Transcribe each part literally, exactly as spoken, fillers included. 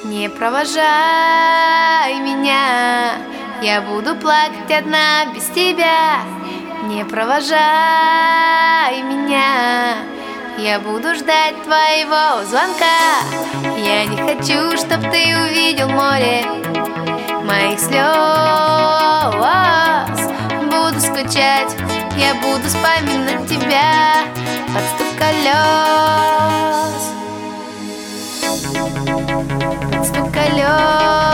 Не провожай меня, я буду плакать одна без тебя. Не провожай меня, я буду ждать твоего звонка. Я не хочу, чтоб ты увидел море моих слез. Буду скучать, я буду вспоминать тебя под стук колес, под стук колес.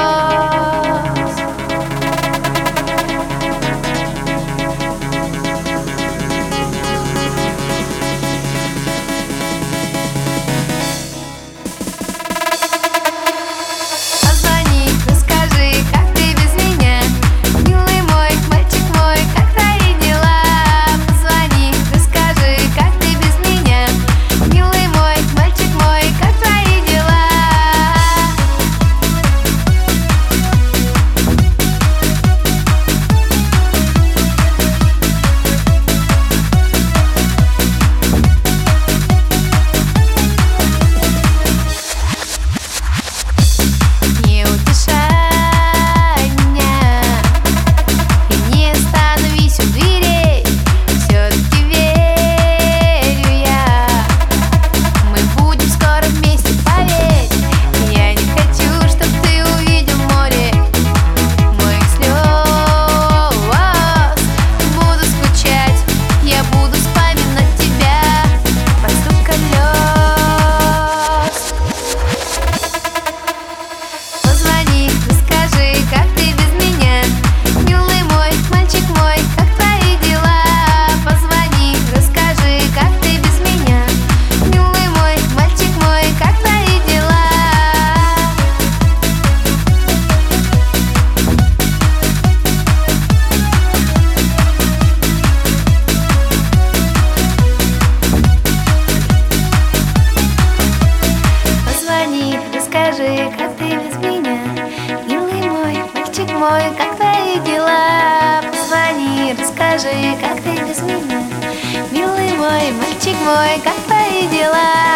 Расскажи, как ты без меня, милый мой, мальчик мой, как твои дела? Позвони, расскажи, как ты без меня, милый мой, мальчик мой, как твои дела?